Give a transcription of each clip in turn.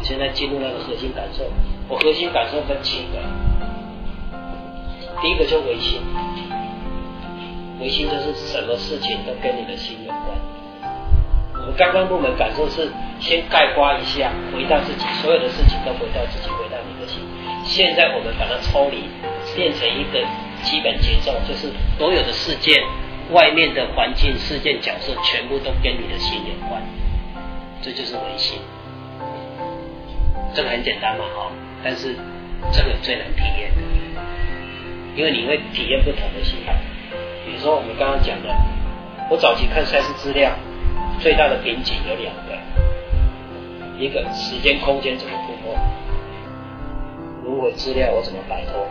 现在进入那个核心感受，我核心感受分7个。第一个就唯心，唯心就是什么事情都跟你的心有关。我们刚刚入门感受是先概括一下，回到自己，所有的事情都回到自己，回到你的心。现在我们把它抽离，变成一个基本节奏，就是所有的事件、外面的环境、事件、角色，全部都跟你的心有关。这就是唯心。这个很简单嘛，但是这个最难体验的，因为你会体验不同的心态。比如说我们刚刚讲的，我早期看赛事资料，最大的瓶颈有2个，一个时间空间怎么突破，轮回资料我怎么摆脱，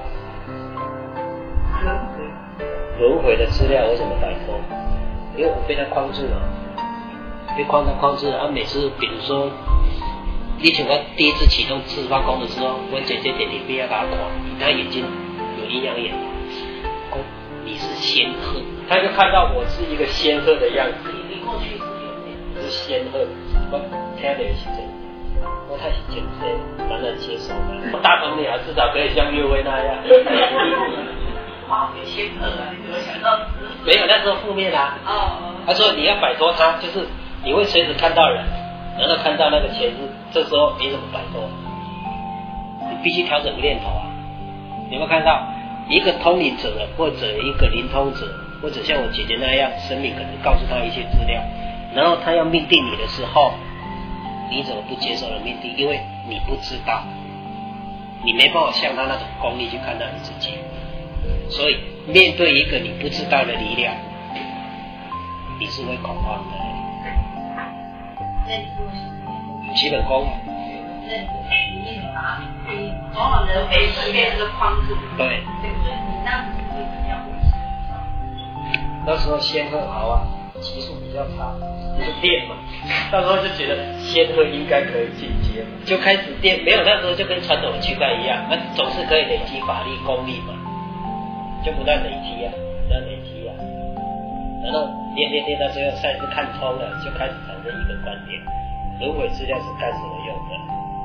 轮回的资料我怎么摆脱，因为我被它框住了，被框住了。每次比如说你像我第一次启动自发功的时候，我姐姐点点边要给他看，他眼睛有阴阳眼，你是仙鹤，他就看到我是一个仙鹤的样子。 你过去是仙鹤，我听的是这，我太是前生蛮难接受的。大鹏鸟至少可以像岳飞那样。 哇，有仙鹤啊！你怎么想到？ 没有，那时候负面啊。他说你要摆脱它，就是你会随时看到人，然后看到那个前世，这时候你怎么摆脱？你必须调整念头啊！你有没有看到一个通灵者或者一个灵通者，或者像我姐姐那样，神明可能告诉他一些资料，然后他要命定你的时候，你怎么不接受了命定？因为你不知道，你没办法像他那种功力去看到你自己，所以面对一个你不知道的力量，你是会恐慌的。基本功。 往往人为是变成个框住。 对。 你那样子会怎么样？ 那时候仙鹤好啊，技术比较差，就是练嘛。那时候就觉得仙鹤应该可以进阶嘛，就开始练。没有，那时候就跟传统的区块一样，那总是可以累积法力、功力嘛，就不断累积啊，不断累积啊。然后练到最后赛事看通了，就开始产生一个观点：轮回资料是干什么用的？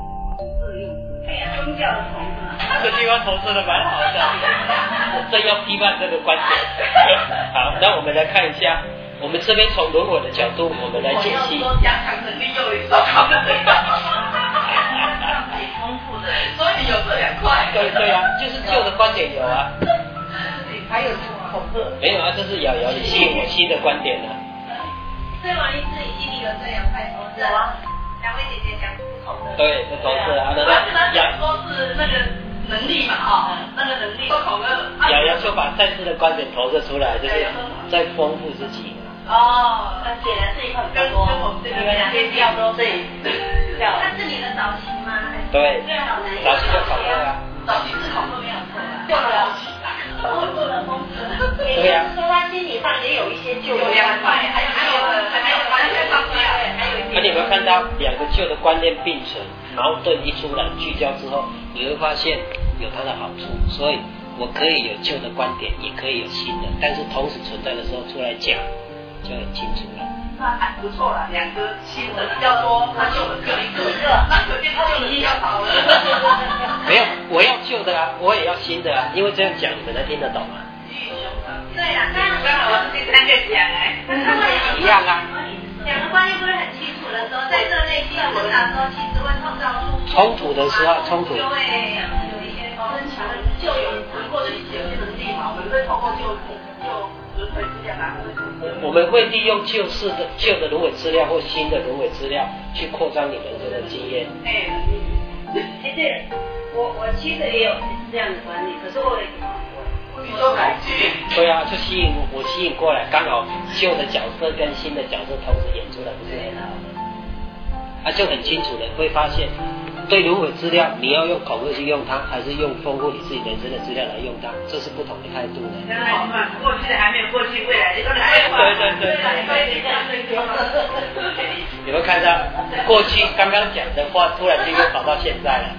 宗教的投射， 这地方投射的蛮好的，我正要批判这个观点。好，那我们来看一下，我们这边从轮回的角度，我们来解析。 加强能力又有烧烤的这个，挺丰富的，所以有这2块。 对啊，就是旧的观点有啊。 还有什么恐吓？ 没有啊，这是瑶瑶你吸引我新的观点啊。 所以王医师，你心里有这2块投射啊？2位姐姐讲不同的。 对，这投射啊， 他讲说是那个能力嘛，那个能力都恐吓。 瑶瑶就把赛事的观点投射出来，就是在丰富自己。 那显然是一块跟我们这个两边调都是调。 那是你的早期吗？ 对，早期就恐吓啊。 早期是恐吓没有错啊，就早期啦。 丰富的丰富。 对呀。 就是说他心理上也有一些旧的 2块，还有完全方面，还有一点。 那你有没有看到2个旧的观念并存，矛盾一出来聚焦之后，你会发现有它的好处。所以我可以有旧的观点，也可以有新的，但是同时存在的时候出来讲，就很清楚了。 那还不错啦，2个新的比较多，那旧的各一个，那可见旧的比较少了。 没有，我要旧的啊，我也要新的啊，因为这样讲你们才听得懂啊。 对啊，那刚好我是第3个讲一样啊。 2个观念不是很清楚的时候，在这内心挣扎的时候，其实会创造出冲突的时候，冲突就会有一些增强的就有过去有些能力嘛，我们会透过就轮回资料拿回来。 我们会利用旧的轮回资料或新的轮回资料去扩张你人生的经验。 对，我其实也有这样的观念，可是我也你说改进。 对啊，就吸引过来，刚好旧的角色跟新的角色同时演出来，不是很好的？就很清楚的会发现，对轮回资料，你要用恐吓去用它，还是用丰富你自己人生的资料来用它，这是不同的态度的。 过去的还没有过去，未来的都来。对。 有没有看到过去刚刚讲的话，突然间又跑到现在了？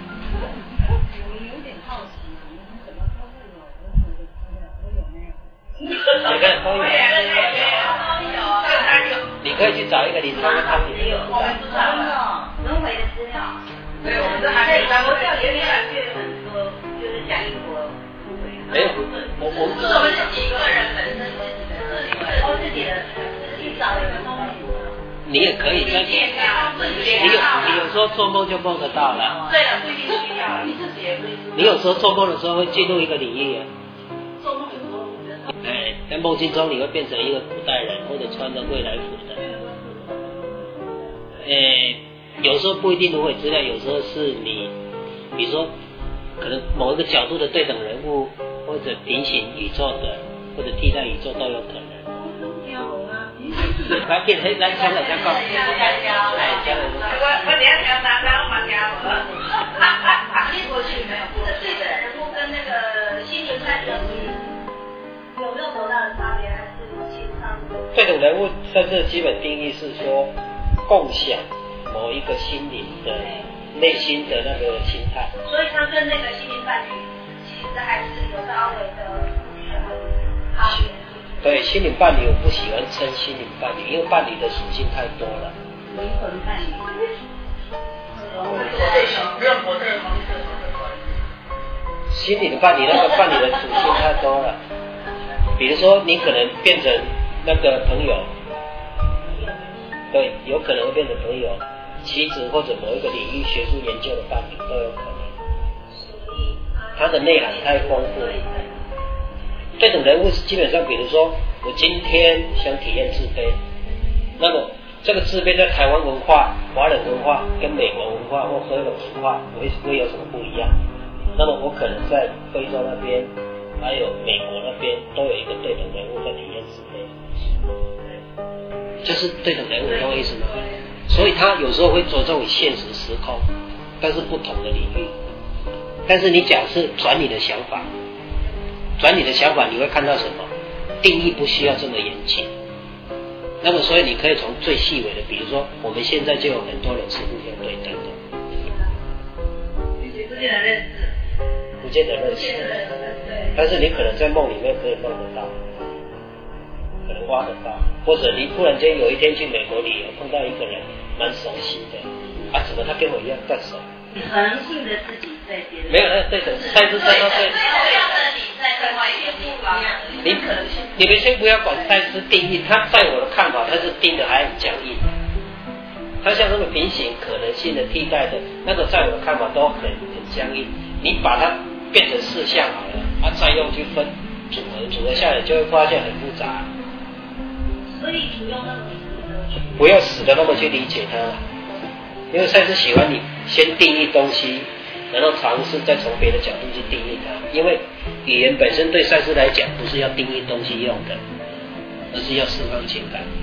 每个人都有，你可以去找一个你常常看你的。 我们知道了轮回的资料， 对，我们这还没有佛教里面也有很多，就是讲因果轮回。 没有，我们是几个人本身自己的， 自己找一个东西。 你也可以在，你有时候做梦就梦得到了。 对了，不一定需要，你自己也可以。 你有时候做梦的时候会进入一个领域。 做梦有时候我觉得。 哎，在梦境中你会变成一个古代人，或者穿着未来服的。有时候不一定轮回资料，有时候是你，比如说可能某一个角度的对等人物，或者平行宇宙的，或者替代宇宙都有可能。来变黑来讲了讲讲，哎，讲了。 我等下讲单单我嘛听无。 你过去没有过对的人物跟那个心灵派人物有没有多大的差别，还是其实差不多？ 对等人物在这基本定义是说共享某一个心灵的内心的那个心态。 所以他跟那个心灵伴侣其实还是有稍微的差别。 对，心灵伴侣我不喜欢称心灵伴侣，因为伴侣的属性太多了。 灵魂伴侣。 心理的伴侣，那个伴侣的属性太多了。比如说，你可能变成那个朋友，对，有可能会变成朋友、妻子或者某一个领域学术研究的伴侣都有可能。它的内涵太丰富了。对等人物基本上，比如说我今天想体验自卑，那么这个自卑在台湾文化、华人文化跟美国文化或荷兰文化会有什么不一样？那么我可能在非洲那边，还有美国那边都有一个对等人物在体验自卑，就是对等人物，懂我意思吗？所以他有时候会着重于现实时空，但是不同的领域。但是你假设转你的想法。转你的想法，你会看到什么？定义不需要这么严谨。那么，所以你可以从最细微的，比如说，我们现在就有很多人是互相对等的。 不见得认识。 不见得认识。但是你可能在梦里面可以梦得到，可能挖得到，或者你突然间有一天去美国旅游，碰到一个人蛮熟悉的，啊，怎么他跟我一样干熟？ 可能性的自己在别人没有那对等，赛斯说对。你们先不要管赛斯定义，他在我的看法，他是定的还很僵硬。他像那个平行可能性的替代的那个，在我的看法都很僵硬。你把它变成四项好了，再用去分组合下来，就会发现很复杂。 所以不用那么不要死的那么去理解它，因为赛斯喜欢你先定义东西。然后尝试再从别的角度去定义它，因为语言本身对赛斯来讲不是要定义东西用的，而是要释放情感。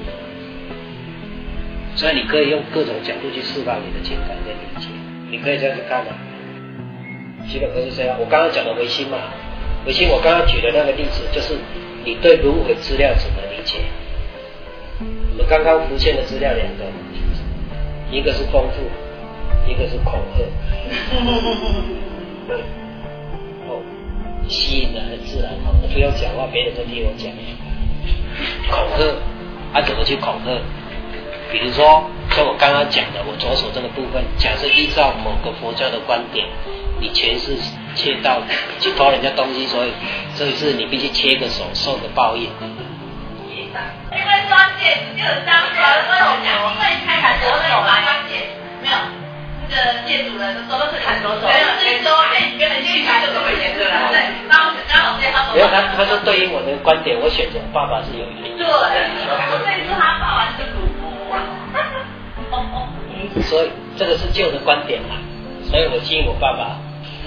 所以你可以用各种角度去释放你的情感跟理解，你可以这样子看嘛。基本都是这样。我刚刚讲的唯心嘛，唯心我刚刚举的那个例子就是你对轮回资料怎么理解。我们刚刚浮现的资料两个，一个是丰富，一个是恐吓。吸引人很自然，我不用讲话，别人都听我讲。恐吓，怎么去恐吓？比如说，像我刚刚讲的，我左手这个部分，假设依照某个佛教的观点，你前世窃盗去偷人家东西，所以这一次你必须切个手，受个报应。 因为抓戒指就有当时为我讲，因为开砍左手嘛，抓戒没有。那个业主人的时候都是砍左手，没有，这时候原本去砍就都会严格了。对，刚好对他说。 没有，他说对于我的观点，我选择我爸爸是有原因。 对，所以说他爸爸是赌博。 所以这个是旧的观点嘛，所以我信我爸爸。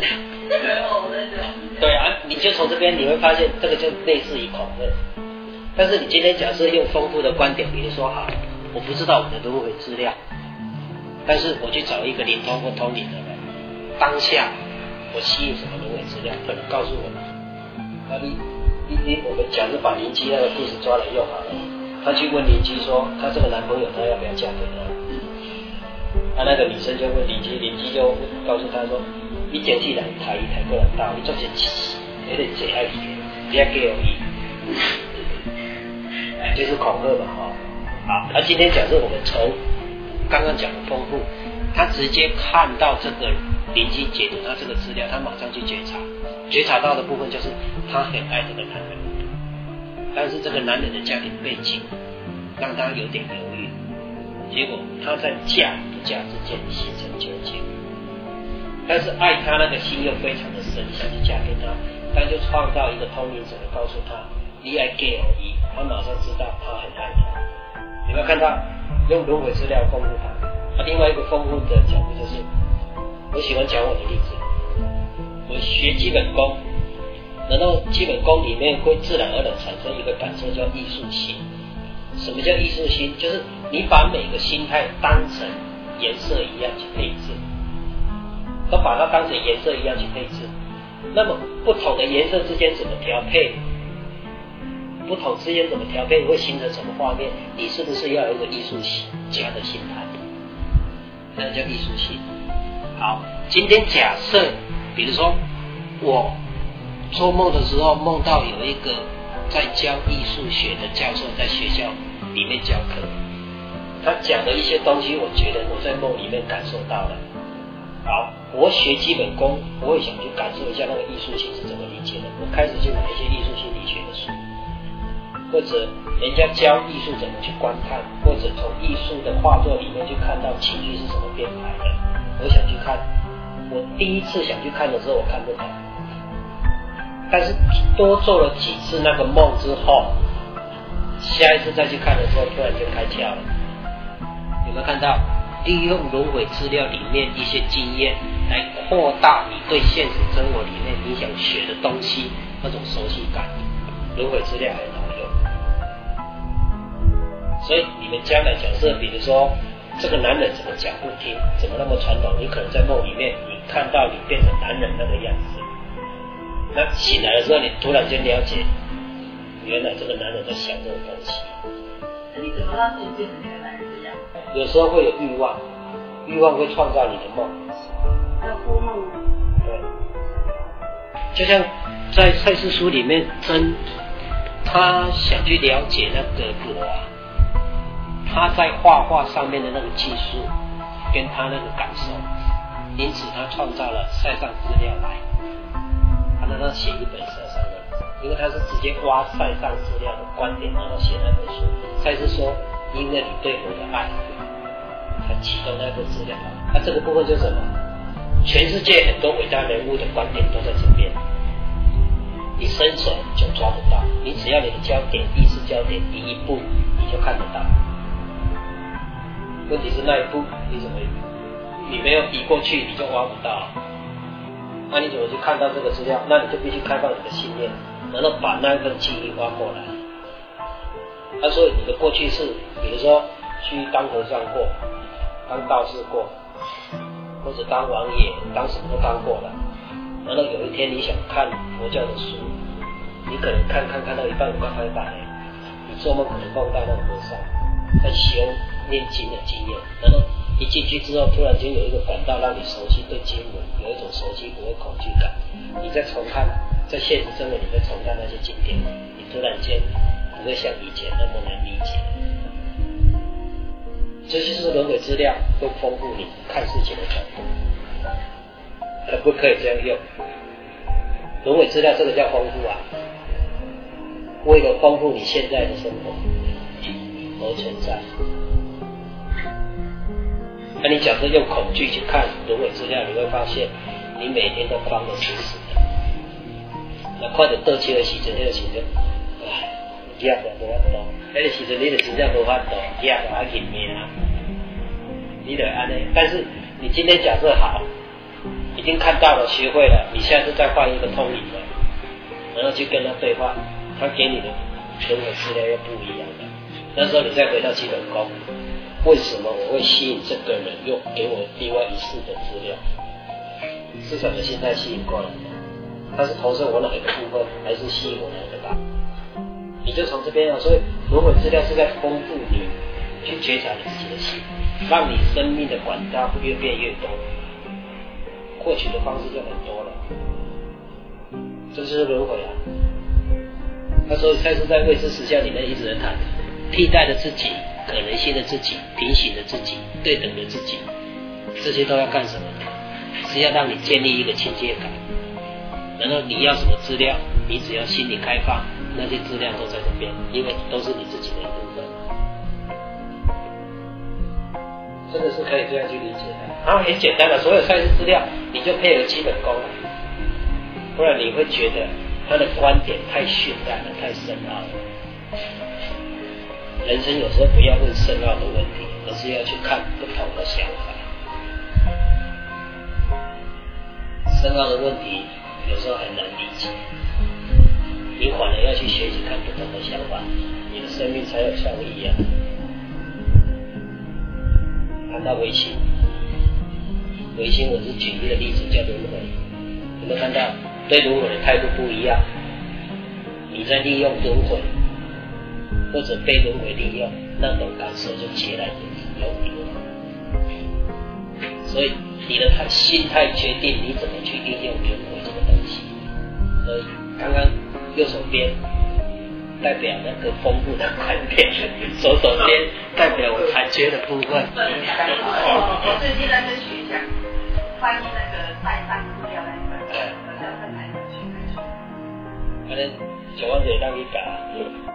对啊，你就从这边你会发现，这个就类似于恐吓。但是你今天假设用丰富的观点，比如说好，我不知道我的轮回资料。但是我去找一个灵通或通灵的人，当下我吸引什么轮回资料，可能告诉我们。我们假设把灵机那个故事抓来用好了，他去问灵机说，他这个男朋友他要不要嫁给他？那个女生就问灵机，灵机就告诉他说，你前世来抬过来到，你做些有点最爱你，不要给我意，就是恐吓嘛哈。好，今天假设我们从刚刚讲的丰富， 他直接看到这个灵性解读他这个资料，他马上去觉察到的部分就是他很爱这个男人，但是这个男人的家庭背景让他有点犹豫，结果他在嫁不嫁之间形成纠结，但是爱他那个心又非常的深，想去嫁给他，他就创造一个通灵者告诉他你爱 gay 而已，他马上知道他很爱他。你没有看到用轮回资料丰富他？另外一个丰富的角度就是，我喜欢讲我的例子，我学基本功，然后基本功里面会自然而然产生一个感受叫艺术心。什么叫艺术心？就是你把每个心态当成颜色一样去配置，都把它当成颜色一样去配置。那么不同的颜色之间怎么调配？不同之间怎么调配会形成什么画面？你是不是要有一个艺术家的心态？那叫艺术性。好，今天假设，比如说我做梦的时候梦到有一个在教艺术学的教授在学校里面教课，他讲的一些东西，我觉得我在梦里面感受到了。好，我学基本功，我会想去感受一下那个艺术性是怎么理解的。我开始去买一些艺术心理学的书，或者人家教艺术怎么去观看，或者从艺术的画作里面去看到情绪是怎么编排的，我想去看。我第一次想去看的时候我看不懂，但是多做了几次那个梦之后，下一次再去看的时候突然就开窍了。有没有看到利用轮回资料里面一些经验来扩大你对现实生活里面你想学的东西那种熟悉感？轮回资料很好用。所以你们将来假设比如说这个男人怎么讲不听，怎么那么传统，你可能在梦里面你看到你变成男人那个样子，那醒来的时候你突然间了解原来这个男人在想这种东西。 那你怎么让自己变成那个男人这样？ 有时候会有欲望，欲望会创造你的梦。 还有托梦吗？ 对，就像在赛事书里面，真他想去了解那个罗啊，他在画画上面的那个技术跟他那个感受，因此他创造了塞上资料来，他让他写一本塞上的，因为他是直接挖塞上资料的观点，然后写那本书。赛事说，因为你对我的爱，才启动那份资料。那这个部分就是什么？全世界很多伟大人物的观点都在这边，你伸手就抓得到，你只要你的焦点、意识焦点移一步，你就看得到。问题是那一步你怎么你没有移过去，你就挖不到。那你怎么去看到这个资料？那你就必须开放你的信念，然后把那一份记忆挖过来。所以你的过去是，比如说去当和尚过，当道士过，或者当王爷，当什么都当过了。然后有一天你想看佛教的书，你可能看到一半，快拜了，你做梦可能梦到那个和尚在修念经的经验，然后一进去之后，突然间有一个管道让你熟悉对经文，有一种熟悉不会恐惧感。你再重看，在现实生活你再重看那些经典，你突然间不会像以前那么难理解。这就是轮回资料会丰富你看事情的角度，可不可以这样用？轮回资料这个叫丰富啊，为了丰富你现在的生活而存在。那你假设用恐惧去看轮回资料，你会发现你每天都慌得死死的。那看到倒车的时阵，那个时阵，压得无法度，那个时阵你就真正无法度，压到认命啊，你就安尼。但是你今天假设好，已经看到了，学会了，你下次再换一个通灵的，然后去跟他对话，他给你的轮回资料又不一样了。那时候你再回到基本功。为什么我会吸引这个人又给我另外一世的资料？是什么心态吸引过来的？他是投射我哪一个部分，还是吸引我哪一个大？你就从这边啊，所以轮回资料是在丰富你去觉察你自己的心，让你生命的管道越变越多，获取的方式就很多了。这就是轮回啊。那所以才是在未知实相里面一直在谈替代的自己。可能性的自己，平行的自己，对等的自己， 这些都要干什么呢？是要让你建立一个亲切感。然后你要什么资料，你只要心里开放，那些资料都在这边，因为都是你自己的一部分。真的是可以这样去理解的。然后很简单的，所有赛事资料你就配合基本功了，不然你会觉得他的观点太绚烂了，太深奥了。人生有时候不要问深奥的问题，而是要去看不同的想法。深奥的问题有时候很难理解，你反而要去学习看不同的想法，你的生命才有创意啊。谈到唯心，我是举一个例子叫轮回，有没有看到？对轮回的态度不一样，你在利用轮回，或者被轮回利用，那种感受就截然有别。所以你的心态决定你怎么去运用轮回这个东西。所以刚刚右手边代表那个丰富的观点，左手边代表我残缺的部分。 我最近在跟徐讲翻译那个带上资料那一本，我要分来去。 反正9万嘴让你改。